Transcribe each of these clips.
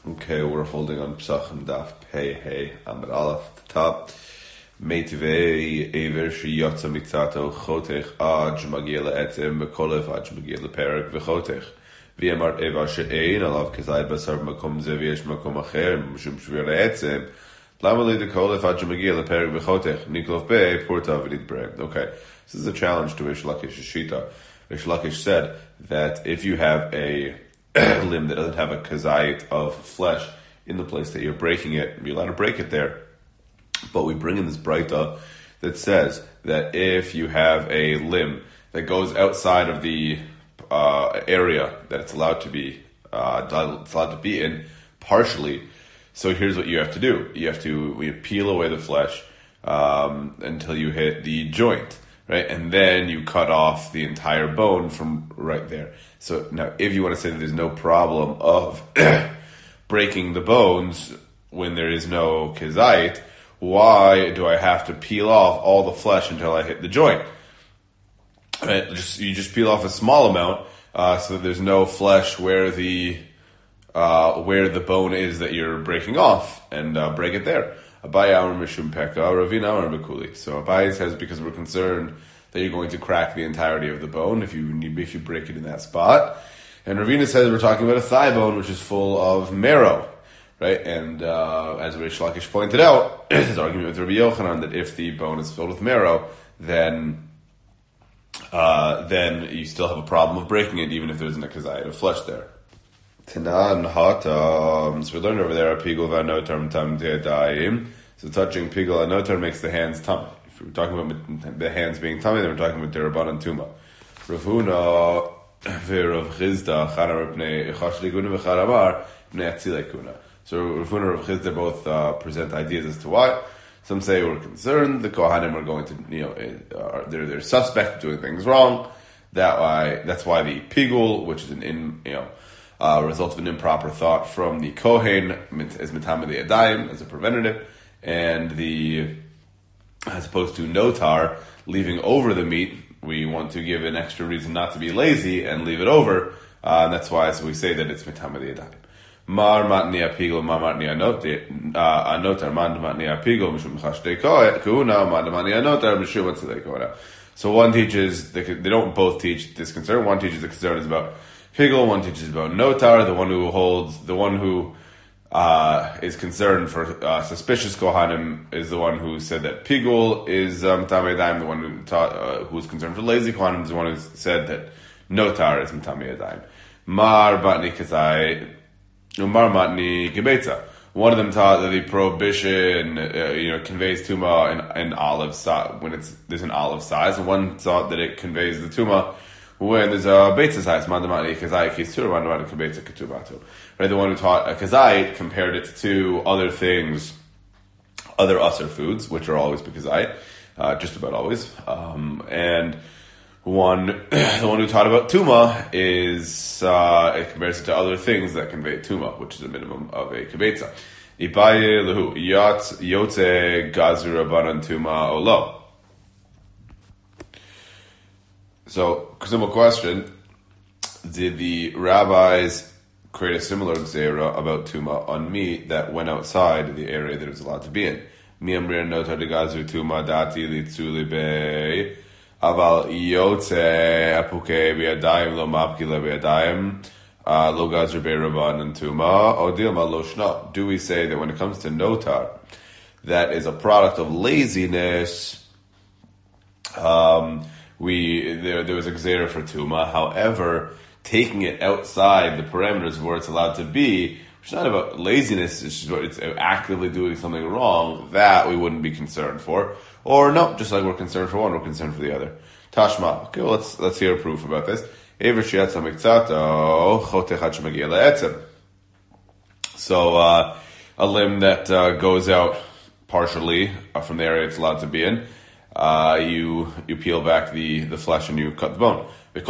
Okay, we're holding on Psachim Daf Pei Hey Amid Aleph at the top. Meitivei Ever Shiyotza Mitzato Chotech Ad Shmagia Le'etzim Bekolev Ad Shmagia Le'perek V'chotech V'yamart Eva She'ein Alav Kazayid Basar Makom Ze V'yesh Makom Acher Mishum Shvir Le'etzim Lama Li Dekolev Ad Shmagia Le'perek V'chotech Niklov Bei Purta V'nid Breg. Okay, this is a challenge to Rish Lakish's Shita. Rish Lakish said that if you have a limb that doesn't have a kazayit of flesh in the place that you're breaking it, you're allowed to break it there. But we bring in this braita that says that if you have a limb that goes outside of the area that it's allowed to be in partially, so here's what you have to do: you have to peel away the flesh until you hit the joint. Right, and then you cut off the entire bone from right there. So now, if you want to say that there's no problem of breaking the bones when there is no kazait, why do I have to peel off all the flesh until I hit the joint? Right, you just peel off a small amount so that there's no flesh where the bone is that you're breaking off, and break it there. Abai Amar Mishum Pekah, Ravina Amar Bekuli. So Abai says because we're concerned that you're going to crack the entirety of the bone if you break it in that spot. And Ravina says we're talking about a thigh bone which is full of marrow, right? And as Rish Lakish pointed out, his argument with Rabbi Yochanan that if the bone is filled with marrow, then you still have a problem of breaking it even if there isn't a kazayit of flesh there. Tanan Hatam. So we learned over there, Pigul Vanotar Tam Te'adayim. So touching Pigul Vanotar makes the hands tummy. If we're talking about the hands being tummy, then we're talking about Derabanan Tuma. Rav Huna V'Rav Chizda Chana Repnei Echash Liguna V'Chad Amar Pnei Atzilei Kuna. So Rav Huna and Rav Chizda both present ideas as to why. Some say we're concerned the Kohanim are going to, they're suspect of doing things wrong. That's why the Pigul, which is result of an improper thought from the Kohen is Mitama the Adayim as a preventative, and as opposed to Notar, leaving over the meat, we want to give an extra reason not to be lazy and leave it over, and that's why we say that it's Mitama the Adayim. Mar matni apigol, mar matni anotar, man matni apigol, mishum chashdei kuna, man matni anotar, mishum atzilei kuna. So one teaches, they don't both teach this concern. One teaches the concern is about Pigul, one teaches about Notar, the one who is concerned for suspicious Kohanim is the one who said that Pigul is M'tamei Adayim, the one who was concerned for lazy Kohanim is the one who said that Notar is M'tamei Adayim. Mar Matni Kazai, Mar Matni Gebetza. One of them taught that the prohibition conveys Tuma in olive size, when there's an olive size, and one thought that it conveys the Tuma when there's a Beitza size, Mandamani Kazai Kisur, Mandamani Kabetza Ketubatu. Right, the one who taught a Kazai compared it to other things, other Asr foods, which are always Bekazai, just about always. And the one who taught about Tuma it compares it to other things that convey Tuma, which is a minimum of a Kabetza. Ibaye Lahu, Yotze Gazur Abanan Tuma Olo. So, simple question: did the rabbis create a similar gzera about tuma on meat that went outside the area that it was allowed to be in? Mi amrir notar degazu tuma dati litzuli be aval yotze apuke biyadayim lo mapkila biyadayim lo gazer be rabban and tuma odilma lo shna. Do we say that when it comes to notar, that is a product of laziness? There was a gzera for tuma. However, taking it outside the parameters of where it's allowed to be, which is not about laziness, it's just about it's actively doing something wrong, that we wouldn't be concerned for. Or no, just like we're concerned for one, we're concerned for the other. Tashma. Okay, well, let's hear a proof about this. So a limb that goes out partially from the area it's allowed to be in. You peel back the flesh and you cut the bone. If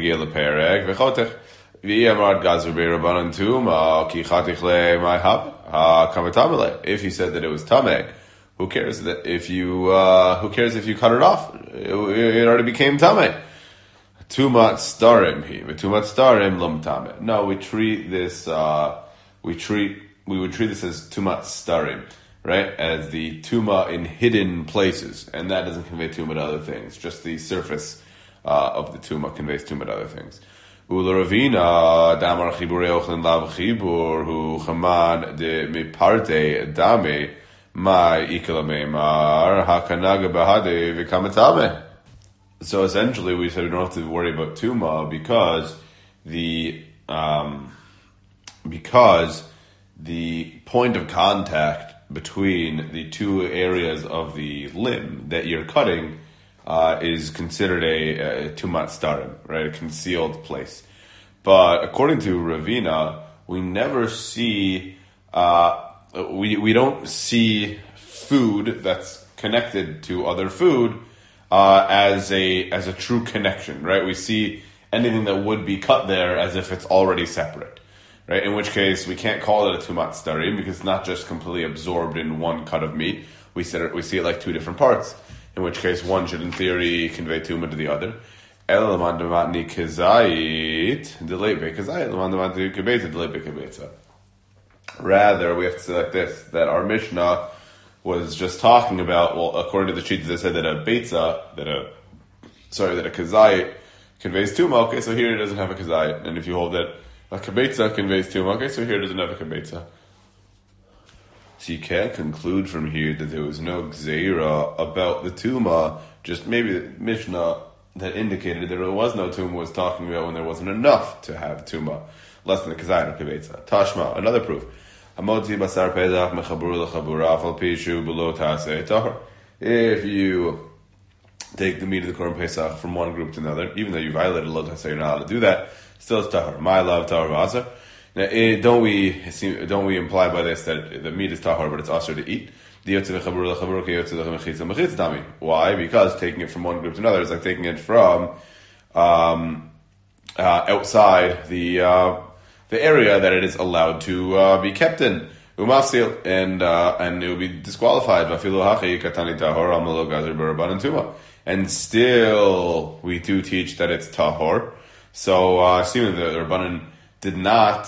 he said that it was tameh, who cares that if you cut it off? It already became tameh. Tumat starim he, tumat starim lum tameh. No, we treat this we would treat this as tuma starim, right? As the tuma in hidden places, and that doesn't convey tuma to other things. Just the surface of the tuma conveys tuma to other things. Ula Ravina damar chibur ochlin lav chibur hu chamad de miparte dame my ikala meimar hakanaga bahade v'kamatame. So essentially, we said we don't have to worry about tuma because the point of contact between the two areas of the limb that you're cutting is considered a tumat starim, right? A concealed place. But according to Ravina, we never see we don't see food that's connected to other food as a true connection, right? We see anything that would be cut there as if it's already separate, right? In which case, we can't call it a tumat starim because it's not just completely absorbed in one cut of meat. We see it like two different parts. In which case, one should, in theory, convey tuma to the other. Rather, we have to say like this, that our Mishnah was just talking about, well, according to the sheet, they said that a kazayit conveys tuma, okay, so here it doesn't have a kazayit. And if you hold that a kibetza conveys tuma, okay, so here it doesn't have a kibetza. So you can't conclude from here that there was no gzeira about the tuma, just maybe the Mishnah that indicated there was no tuma was talking about when there wasn't enough to have tuma, less than the kazayit or kibetza. Tashma, another proof. If you take the meat of the Korban Pesach from one group to another, even though you violated lo taseh, you're not allowed to do that, still it's tahor. My love, tahor v'asar. Now, don't we imply by this that the meat is tahor, but it's also to eat? Why? Because taking it from one group to another is like taking it from outside the area that it is allowed to be kept in. Umasil, and it will be disqualified. And still, we do teach that it's tahor. So, assuming that the Rabbanan did not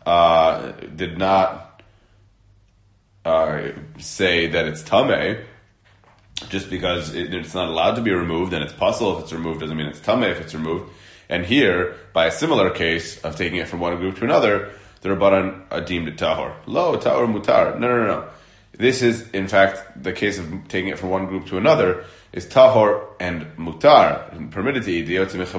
say that it's tameh, just because it's not allowed to be removed, and it's possible if it's removed doesn't mean it's tameh if it's removed. And here, by a similar case of taking it from one group to another, the Rabbanan deemed it tahor. Lo, tahor mutar. No. This is, in fact, the case of taking it from one group to another is tahor and mutar, and permitted to eat.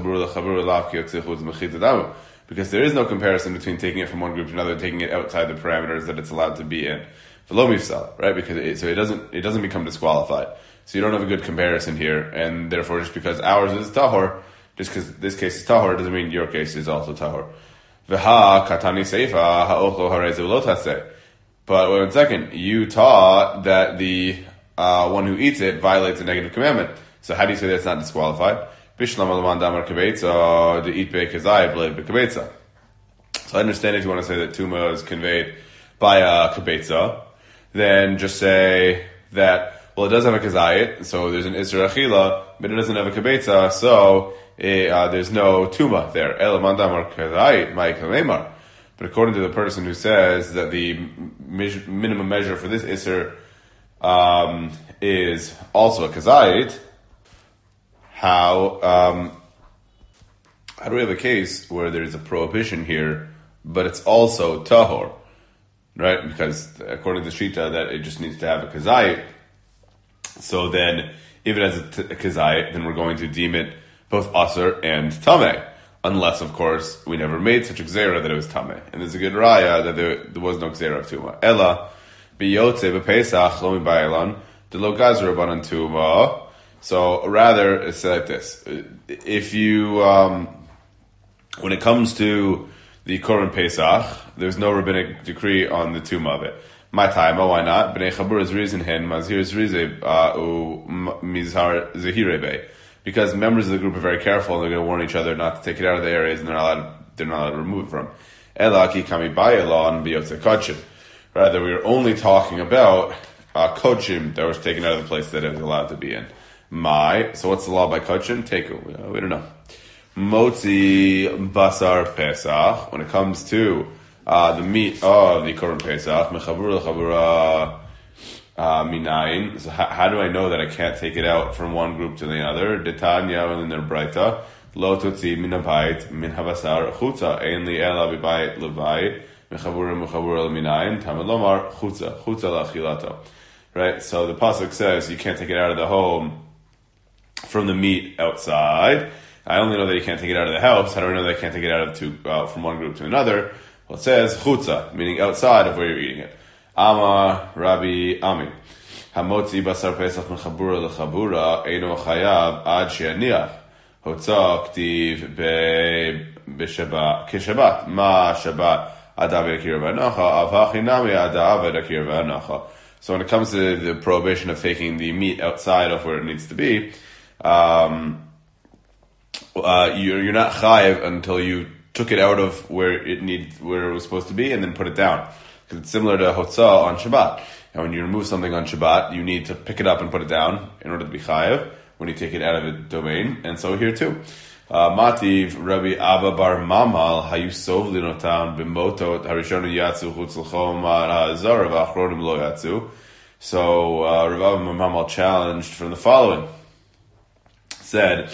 Because there is no comparison between taking it from one group to another and taking it outside the parameters that it's allowed to be in. V'lo mifsal, right? Because it doesn't become disqualified. So you don't have a good comparison here, and therefore just because ours is tahor, just because this case is tahor, doesn't mean your case is also tahor. V'ha katani seifa ha'ochlo harei v'lo taseh. But wait 1 second, you taught that the one who eats it violates a negative commandment. So how do you say that's not disqualified? Bishlam alaman damar kibetza the eat be'kezai b'lev be'kibetza. So I understand if you want to say that tuma is conveyed by a kibetza, then just say that, well, it does have a kazayit, so there's an isra achila, but it doesn't have a kibetza, so there's no tuma there. Elaman damar kazayit ma'ikalemar. But according to the person who says that the minimum measure for this isser is also a kazayit, how do we have a case where there's a prohibition here, but it's also tahor, right? Because according to the Shita, that it just needs to have a kazayit. So then, if it has a kazayit, then we're going to deem it both aser and tameh. Unless, of course, we never made such a gzera that it was tameh. And there's a good raya that there was no gzera of tuma. Ella, biyotze b'pesach, lo mibayelan, de lo gazra banan tuma. So, rather, it's like this. If you, when it comes to the Korban Pesach, there's no rabbinic decree on the tuma of it. My time, why not? B'nei chabur is reason hen, mazhir is rize, mizhar zehirebe. Because members of the group are very careful and they're going to warn each other not to take it out of the areas and they're not allowed to remove it from. Elaki kami bayalon biyotze kodshim. Rather, we were only talking about kodshim that was taken out of the place that it was allowed to be in. So what's the law by kodshim? We don't know. Motzi basar pesach. When it comes to the meat of the Korban Pesach, mechabura lechabura minayin. So how do I know that I can't take it out from one group to the other? Detanya in their Braita, lo tutzi min habayit min havasar chutza, ein li ela b'bayit lebayit, mechabura minayin, tamid lomar chutza lachilato. Right? So the pasuk says you can't take it out of the home from the meat outside. I only know that you can't take it out of the house. How do I know that I can't take it out of from one group to another? Well, it says chutza, meaning outside of where you're eating it. Amar Rabbi Ami, hamotzi basar pesach mechabura lechabura eino chayav ad she'aniach hotza ktiv b'shabbat kishabbat ma shabbat adav yakir v'anacha av hachinami adav yakir v'anacha. So when it comes to the prohibition of taking the meat outside of where it needs to be, you're not chayiv until you took it out of where it was supposed to be and then put it down. Because it's similar to hotzah on Shabbat. And when you remove something on Shabbat, you need to pick it up and put it down in order to be chayiv when you take it out of the domain. And so here too. Mativ Rabbi Abba Bar Mamal Hayusov Linotan Bimoto Harishonu Yatsu Chutz L'chom Ha'azar V'achronim Lo Yatsu. So Rabbi Abba Bar Mamal challenged from the following. Said,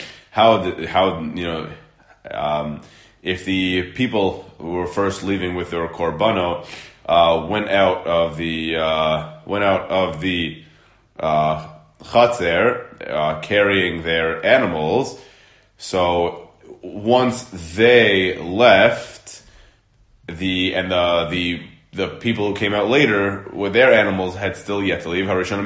if the people who were first leaving with their korbanos went out of the chatzer carrying their animals, so once they left, the people who came out later with their animals had still yet to leave.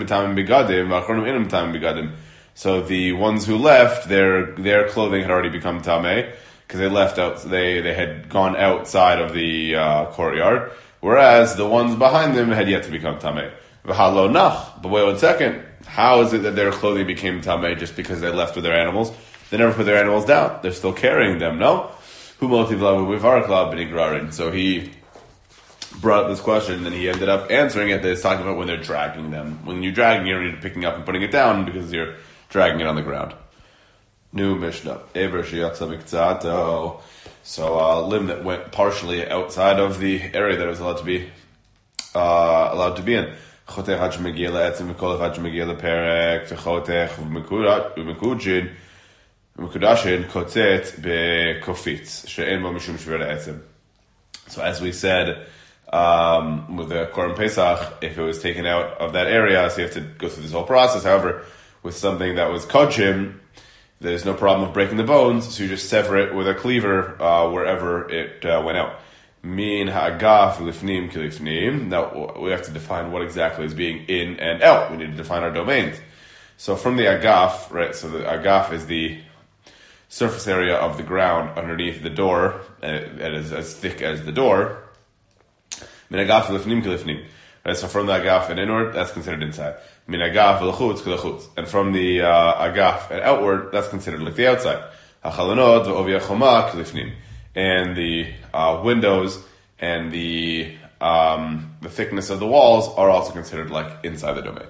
So the ones who left, their clothing had already become tameh because they left out. They had gone outside of the courtyard, whereas the ones behind them had yet to become tameh. V'halo nach. But wait 1 second. How is it that their clothing became tameh just because they left with their animals? They never put their animals down. They're still carrying them. No. So he brought up this question, and he ended up answering it. That it's talking about when they're dragging them. When you're dragging, you don't need to picking up and putting it down because you're dragging it on the ground. New Mishnah. So a limb that went partially outside of the area that it was allowed to be in. Chotech had shmegia le'etzim v'kol had shmegia le'perek v'chotech v'mekudashin kotzet be'kofitz she'en bo mishum shver le'etzim. So as we said, with the Korban Pesach, if it was taken out of that area, so you have to go through this whole process. However, with something that was kodshim, there's no problem of breaking the bones, so you just sever it with a cleaver wherever it went out. Min ha'agaf lifnim kilifnim. Now we have to define what exactly is being in and out. We need to define our domains. So from the agaf, right? So the agaf is the surface area of the ground underneath the door, and it is as thick as the door. Min agaf lifnim kilifnim. Right? So from the agaf and inward, that's considered inside. Min agaf l'chutz kilachutz. And from the agaf and outward, that's considered like the outside. Hachalanot v'ovi hachoma kilifnim. And the windows and the thickness of the walls are also considered like inside the domain.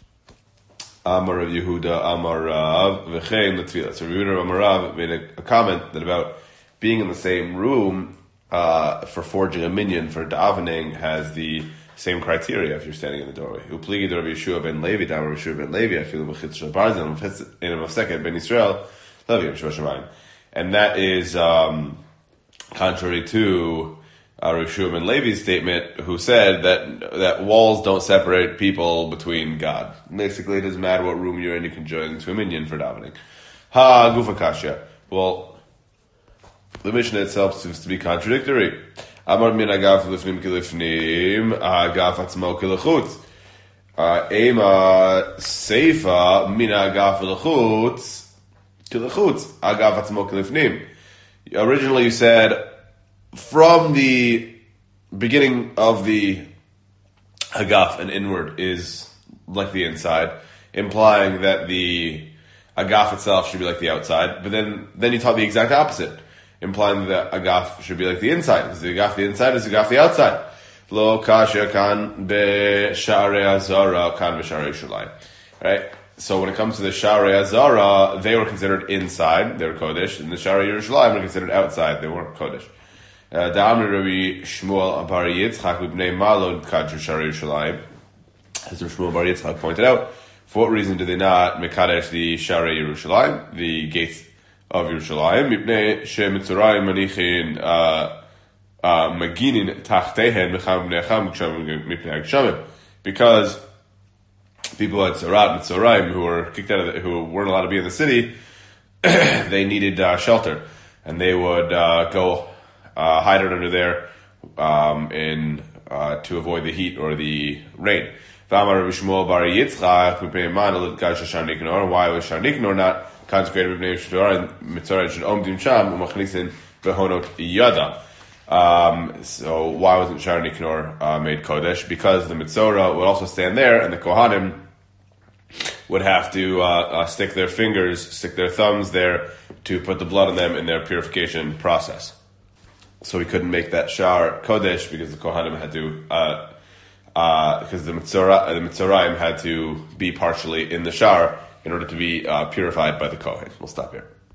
Amar Rav Yehuda, Amar Rav, v'chein l'tfilah. So Rav Yehuda, Amar Rav made a comment that about being in the same room for forging a minyan for davening has the same criteria if you're standing in the doorway. Upligi Rav Yeshua ben Levi, Damar Rav Yeshua ben Levi, I feel b'chitz shel barzil, in a second ben Yisrael, Levi Yeshua Shemayim. And that is contrary to Rav Yeshua ben Levi's statement, who said that walls don't separate people between God. Basically, it doesn't matter what room you're in, you can join into a minyan for davening. Ha gufa kasha. Well, the Mishnah itself seems to be contradictory. Amar min agaf lifnim kilifnim, agaf atzmo kilachutz. Ema seifa min agaf kilachutz, agaf atzmo kilifnim. Originally you said, from the beginning of the agaf and inward is like the inside, implying that the agaf itself should be like the outside, but then you taught the exact opposite, implying that the agaf should be like the inside, because the agaf the inside is the agaf the outside. Lo kasha kan be-sha'arei azara kan be-sha'arei Yerushalayim. Right? So when it comes to the Sha'arei Azara, they were considered inside, they were Kodesh, and the Sha'arei Yerushalayim were considered outside, they weren't Kodesh. The Amri Rabbi Shmuel Bar Yitzchak B'nei Malon Kadju Shari Yerushalayim. As Rabbi Shmuel Bar Yitzchak pointed out, for what reason do they not mekadesh the Shari Yerushalayim, the gates of Yerushalayim? Mipnei she'mitzorayim manichin maginin tachtehen mecham b'nei acham mipnei hagshamim. Because people had Tzarat, Mitzorayim, who were kicked out of who weren't allowed to be in the city, they needed shelter, and they would go hide it under there to avoid the heat or the rain. Why was Shar Nikanor not consecrated with Mitzorah should omdim sham umachnisin behonot yada? So why wasn't Shar Nikanor made Kodesh? Because the Mitzorah would also stand there, and the Kohanim would have to stick their thumbs there to put the blood on them in their purification process. So we couldn't make that Shar Kodesh because the Kohanim had to, because the Mitzorayim had to be partially in the Shar in order to be purified by the Kohen. We'll stop here.